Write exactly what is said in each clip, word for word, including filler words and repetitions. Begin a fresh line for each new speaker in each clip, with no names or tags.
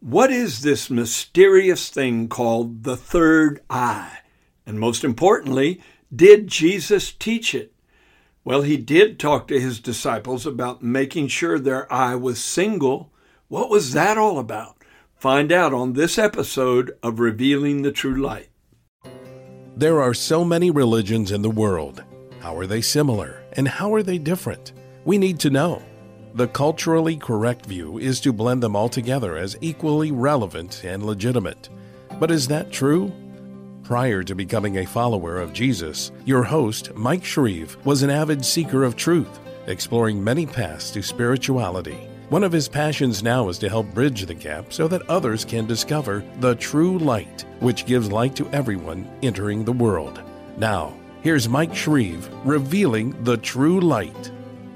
What is this mysterious thing called the third eye? And most importantly, did Jesus teach it? Well, he did talk to his disciples about making sure their eye was single. What was that all about? Find out on this episode of Revealing the True Light.
There are so many religions in the world. How are they similar and how are they different? We need to know. The culturally correct view is to blend them all together as equally relevant and legitimate. But is that true? Prior to becoming a follower of Jesus, your host, Mike Shreve, was an avid seeker of truth, exploring many paths to spirituality. One of his passions now is to help bridge the gap so that others can discover the true light, which gives light to everyone entering the world. Now, here's Mike Shreve revealing the true light.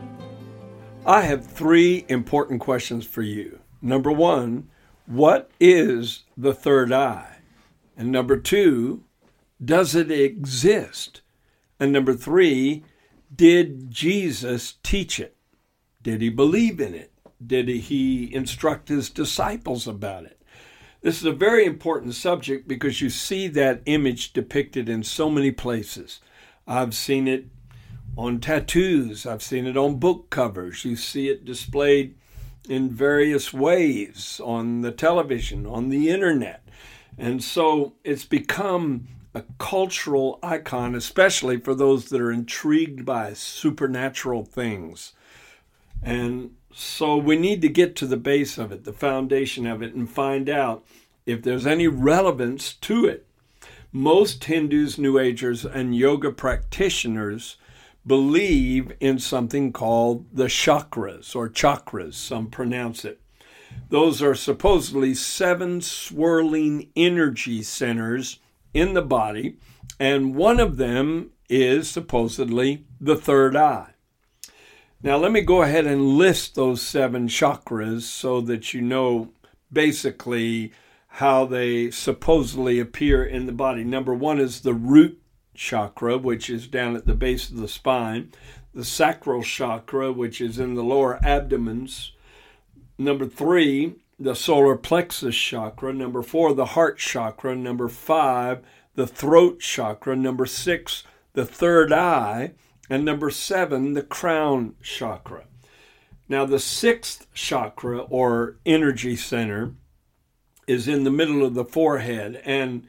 I have three important questions for you. Number one, what is the third eye? And number two, does it exist? And number three, did Jesus teach it? Did he believe in it? Did he instruct his disciples about it? This is a very important subject because you see that image depicted in so many places. I've seen it on tattoos. I've seen it on book covers. You see it displayed in various ways on the television, on the internet. And so it's become a cultural icon, especially for those that are intrigued by supernatural things. And so we need to get to the base of it, the foundation of it, and find out if there's any relevance to it. Most Hindus, New Agers, and yoga practitioners believe in something called the chakras, or chakras, some pronounce it. Those are supposedly seven swirling energy centers in the body, and one of them is supposedly the third eye. Now, let me go ahead and list those seven chakras so that you know basically how they supposedly appear in the body. Number one is the root chakra, which is down at the base of the spine. The sacral chakra, which is in the lower abdomens. Number three, the solar plexus chakra. Number four, the heart chakra. Number five, the throat chakra. Number six, the third eye. And number seven, the crown chakra. Now, the sixth chakra, or energy center, is in the middle of the forehead. And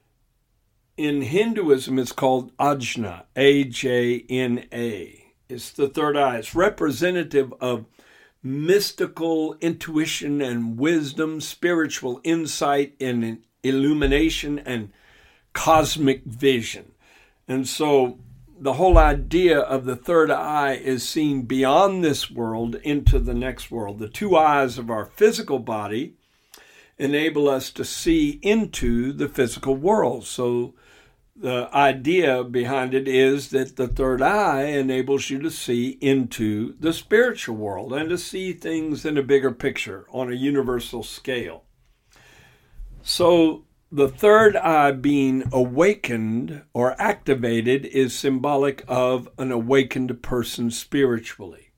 in Hinduism, it's called Ajna, A J N A. It's the third eye. It's representative of mystical intuition and wisdom, spiritual insight and illumination, and cosmic vision. And so the whole idea of the third eye is seen beyond this world into the next world. The two eyes of our physical body enable us to see into the physical world. So the idea behind it is that the third eye enables you to see into the spiritual world and to see things in a bigger picture on a universal scale. So the third eye being awakened or activated is symbolic of an awakened person spiritually.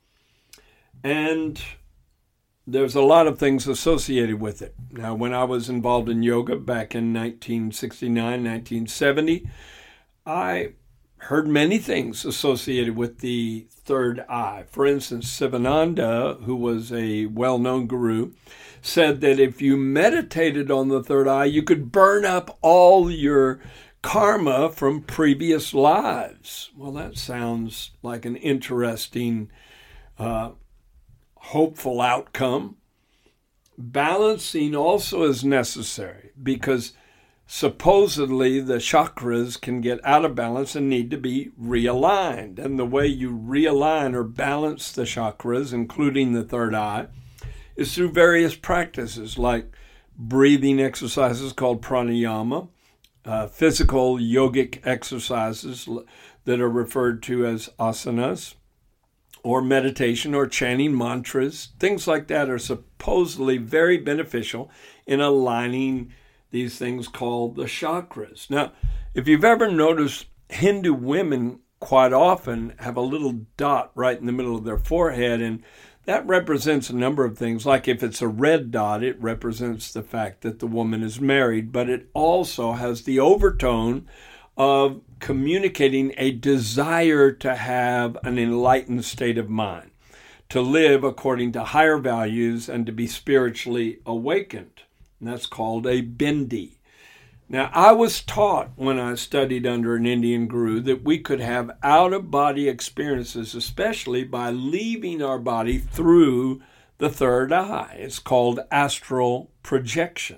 And there's a lot of things associated with it. Now, when I was involved in yoga back in nineteen sixty-nine, nineteen seventy, I heard many things associated with the third eye. For instance, Sivananda, who was a well-known guru, said that if you meditated on the third eye, you could burn up all your karma from previous lives. Well, that sounds like an interesting uh hopeful outcome. Balancing also is necessary because supposedly the chakras can get out of balance and need to be realigned. And the way you realign or balance the chakras, including the third eye, is through various practices like breathing exercises called pranayama, uh, physical yogic exercises that are referred to as asanas, or meditation, or chanting mantras. Things like that are supposedly very beneficial in aligning these things called the chakras. Now, if you've ever noticed, Hindu women quite often have a little dot right in the middle of their forehead, and that represents a number of things. Like if it's a red dot, it represents the fact that the woman is married, but it also has the overtone of communicating a desire to have an enlightened state of mind, to live according to higher values and to be spiritually awakened. And that's called a bindi. Now, I was taught when I studied under an Indian guru that we could have out-of-body experiences, especially by leaving our body through the third eye. It's called astral projection.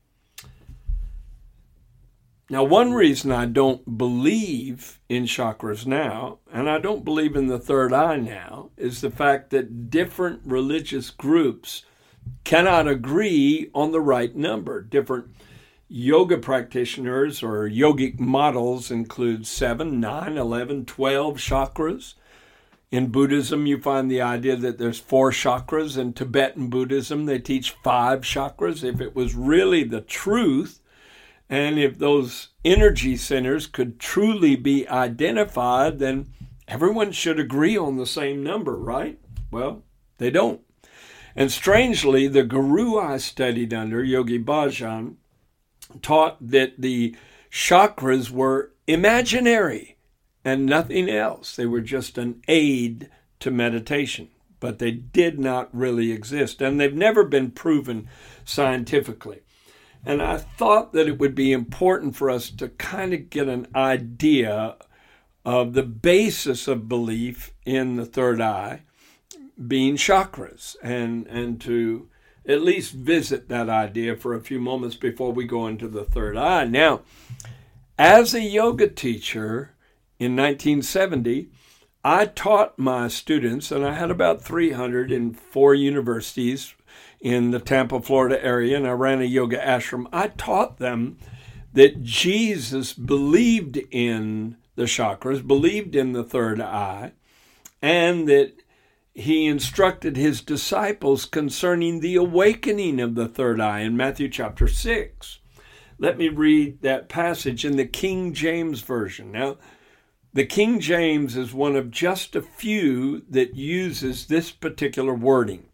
Now, one reason I don't believe in chakras now, and I don't believe in the third eye now, is the fact that different religious groups cannot agree on the right number. Different yoga practitioners or yogic models include seven, nine, eleven, twelve chakras. In Buddhism, you find the idea that there's four chakras. In Tibetan Buddhism, they teach five chakras. If it was really the truth, and if those energy centers could truly be identified, then everyone should agree on the same number, right? Well, they don't. And strangely, the guru I studied under, Yogi Bhajan, taught that the chakras were imaginary and nothing else. They were just an aid to meditation, but they did not really exist, and they've never been proven scientifically. And I thought that it would be important for us to kind of get an idea of the basis of belief in the third eye being chakras, and, and to at least visit that idea for a few moments before we go into the third eye. Now, as a yoga teacher in nineteen seventy, I taught my students, and I had about three hundred in four universities in the Tampa, Florida area, and I ran a yoga ashram. I taught them that Jesus believed in the chakras, believed in the third eye, and that he instructed his disciples concerning the awakening of the third eye in Matthew chapter six. Let me read that passage in the King James Version. Now, the King James is one of just a few that uses this particular wording.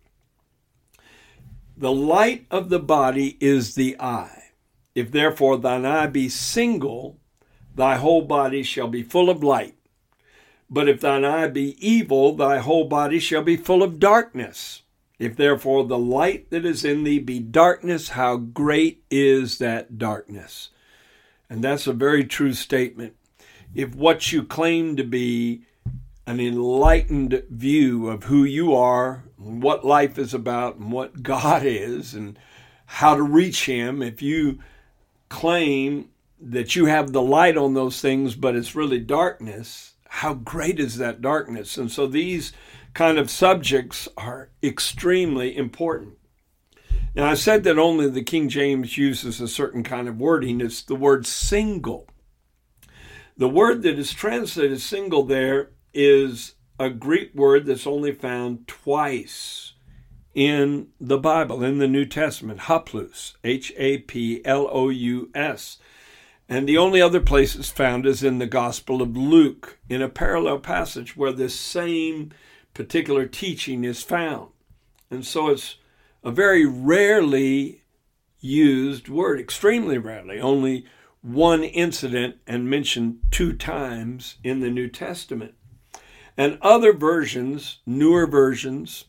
The light of the body is the eye. If therefore thine eye be single, thy whole body shall be full of light. But if thine eye be evil, thy whole body shall be full of darkness. If therefore the light that is in thee be darkness, how great is that darkness? And that's a very true statement. If what you claim to be an enlightened view of who you are, and what life is about, and what God is, and how to reach him, if you claim that you have the light on those things, but it's really darkness, how great is that darkness? And so these kind of subjects are extremely important. Now, I said that only the King James uses a certain kind of wording. It's the word single. The word that is translated single there is a Greek word that's only found twice in the Bible, in the New Testament, haplous, H A P L O U S. And the only other place it's found is in the Gospel of Luke, in a parallel passage where this same particular teaching is found. And so it's a very rarely used word, extremely rarely, only one incident and mentioned two times in the New Testament. And other versions, newer versions,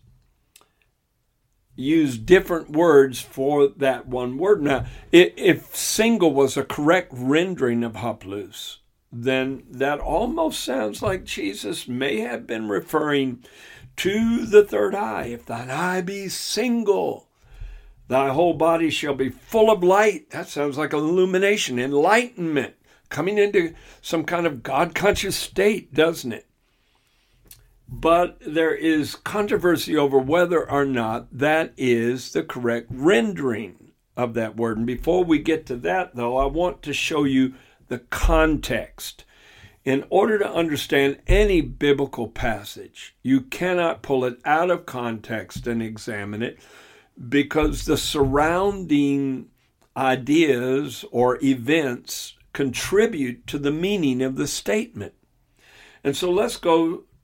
use different words for that one word. Now, if single was a correct rendering of haplous, then that almost sounds like Jesus may have been referring to the third eye. If thine eye be single, thy whole body shall be full of light. That sounds like illumination, enlightenment, coming into some kind of God-conscious state, doesn't it? But there is controversy over whether or not that is the correct rendering of that word. And before we get to that, though, I want to show you the context. In order to understand any biblical passage, you cannot pull it out of context and examine it, because the surrounding ideas or events contribute to the meaning of the statement. And so let's go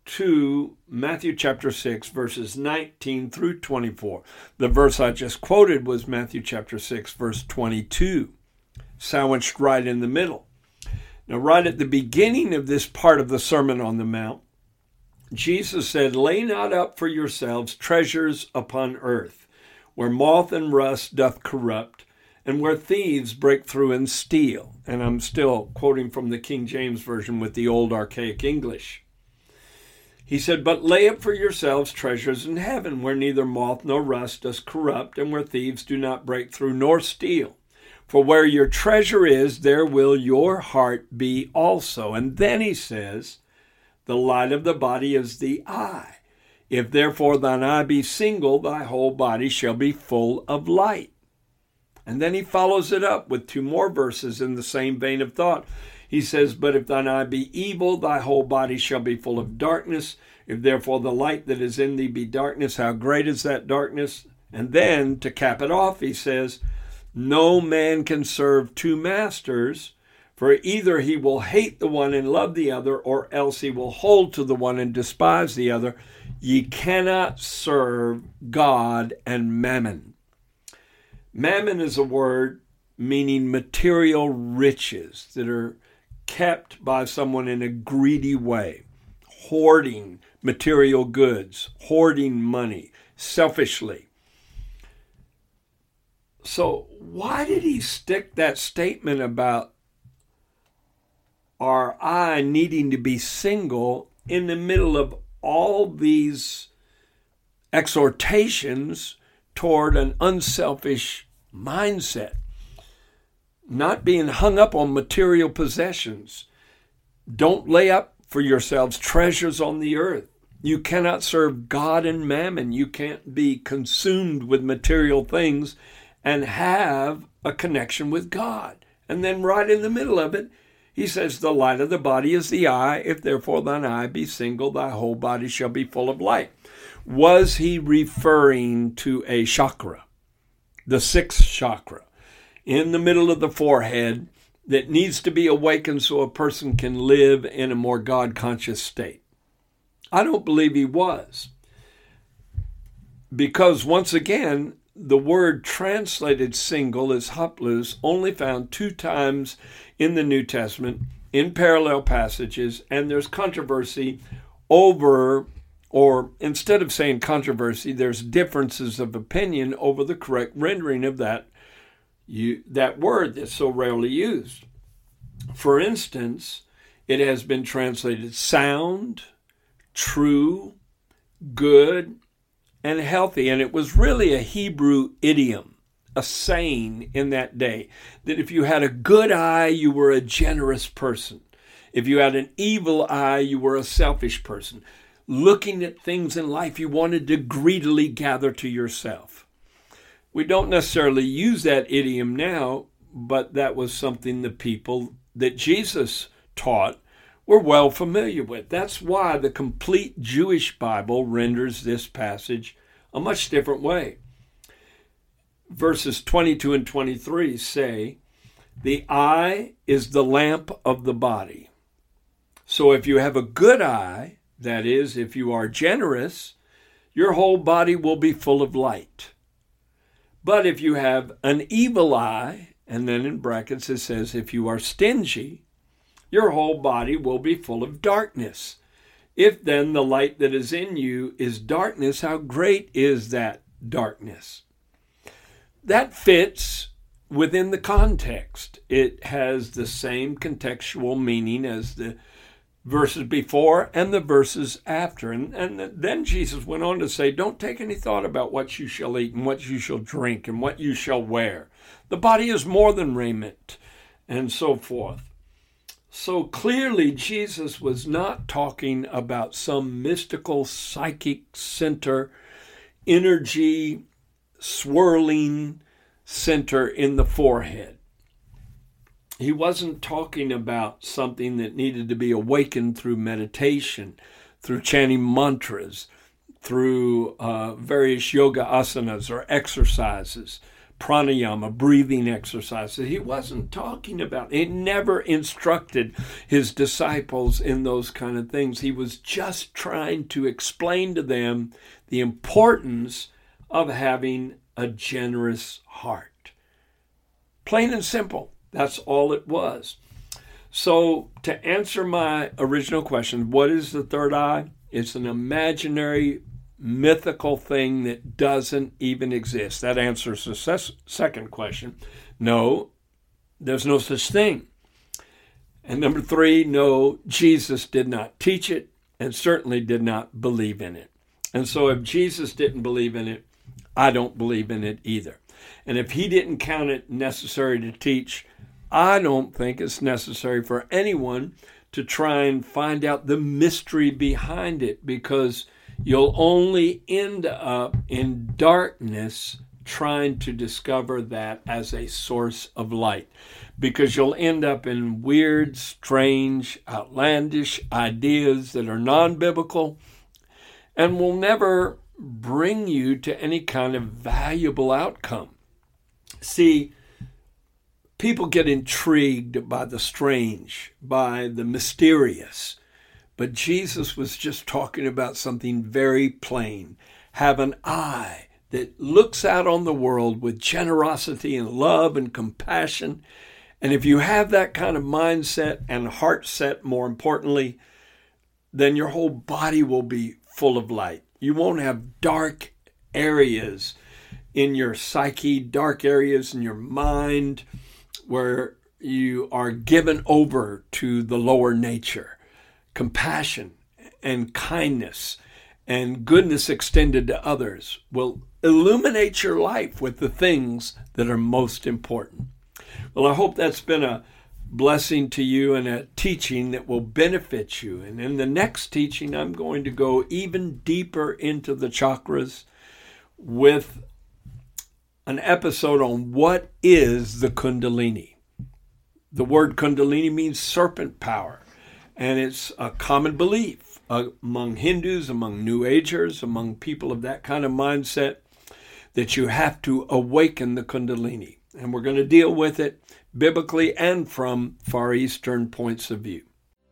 to Matthew chapter six, verses nineteen through twenty-four. The verse I just quoted was Matthew chapter six, verse twenty-two, sandwiched right in the middle. Now, right at the beginning of this part of the Sermon on the Mount, Jesus said, "Lay not up for yourselves treasures upon earth, where moth and rust doth corrupt, and where thieves break through and steal." And I'm still quoting from the King James Version with the old archaic English. He said, "But lay up for yourselves treasures in heaven, where neither moth nor rust does corrupt, and where thieves do not break through nor steal. For where your treasure is, there will your heart be also." And then he says, "The light of the body is the eye. If therefore thine eye be single, thy whole body shall be full of light." And then he follows it up with two more verses in the same vein of thought. He says, "But if thine eye be evil, thy whole body shall be full of darkness. If therefore the light that is in thee be darkness, how great is that darkness?" And then, to cap it off, he says, "No man can serve two masters, for either he will hate the one and love the other, or else he will hold to the one and despise the other. Ye cannot serve God and mammon." Mammon is a word meaning material riches that are kept by someone in a greedy way, hoarding material goods, hoarding money, selfishly. So why did he stick that statement about our eye needing to be single in the middle of all these exhortations toward an unselfish mindset? Not being hung up on material possessions. Don't lay up for yourselves treasures on the earth. You cannot serve God and mammon. You can't be consumed with material things and have a connection with God. And then right in the middle of it, he says, "The light of the body is the eye. If therefore thine eye be single, thy whole body shall be full of light." Was he referring to a chakra, the sixth chakra, in the middle of the forehead that needs to be awakened so a person can live in a more God-conscious state? I don't believe he was. Because once again, the word translated single is haplus, only found two times in the New Testament in parallel passages, and there's controversy over, or instead of saying controversy, there's differences of opinion over the correct rendering of that You, that word that's so rarely used. For instance, it has been translated sound, true, good, and healthy. And it was really a Hebrew idiom, a saying in that day, that if you had a good eye, you were a generous person. If you had an evil eye, you were a selfish person. Looking at things in life, you wanted to greedily gather to yourself. We don't necessarily use that idiom now, but that was something the people that Jesus taught were well familiar with. That's why the complete Jewish Bible renders this passage a much different way. Verses twenty-two and twenty-three say, "The eye is the lamp of the body." So if you have a good eye, that is, if you are generous, your whole body will be full of light. But if you have an evil eye, and then in brackets it says, if you are stingy, your whole body will be full of darkness. If then the light that is in you is darkness, how great is that darkness? That fits within the context. It has the same contextual meaning as the verses before and the verses after. And, and then Jesus went on to say, "Don't take any thought about what you shall eat and what you shall drink and what you shall wear. The body is more than raiment," and so forth. So clearly Jesus was not talking about some mystical psychic center, energy swirling center in the forehead. He wasn't talking about something that needed to be awakened through meditation, through chanting mantras, through uh, various yoga asanas or exercises, pranayama, breathing exercises. He wasn't talking about, he never instructed his disciples in those kind of things. He was just trying to explain to them the importance of having a generous heart. Plain and simple. That's all it was. So to answer my original question, what is the third eye? It's an imaginary, mythical thing that doesn't even exist. That answers the ses- second question. No, there's no such thing. And number three, no, Jesus did not teach it and certainly did not believe in it. And so if Jesus didn't believe in it, I don't believe in it either. And if he didn't count it necessary to teach, I don't think it's necessary for anyone to try and find out the mystery behind it, because you'll only end up in darkness trying to discover that as a source of light, because you'll end up in weird, strange, outlandish ideas that are non-biblical and will never bring you to any kind of valuable outcome. See, people get intrigued by the strange, by the mysterious. But Jesus was just talking about something very plain. Have an eye that looks out on the world with generosity and love and compassion. And if you have that kind of mindset and heart set, more importantly, then your whole body will be full of light. You won't have dark areas in your psyche, dark areas in your mind where you are given over to the lower nature. Compassion and kindness and goodness extended to others will illuminate your life with the things that are most important. Well, I hope that's been a blessing to you and a teaching that will benefit you. And in the next teaching, I'm going to go even deeper into the chakras with an episode on what is the Kundalini. The word Kundalini means serpent power. And it's a common belief among Hindus, among New Agers, among people of that kind of mindset, that you have to awaken the Kundalini. And we're going to deal with it biblically and from Far Eastern points of view.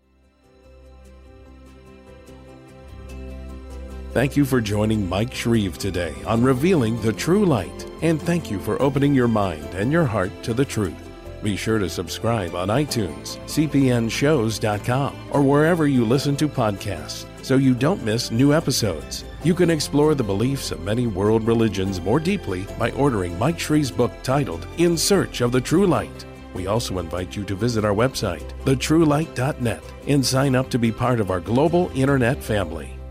Thank you for joining Mike Shreve today on Revealing the True Light. And thank you for opening your mind and your heart to the truth. Be sure to subscribe on iTunes, c p n shows dot com, or wherever you listen to podcasts so you don't miss new episodes. You can explore the beliefs of many world religions more deeply by ordering Mike Shreve's book titled In Search of the True Light. We also invite you to visit our website, the true light dot net, and sign up to be part of our global internet family.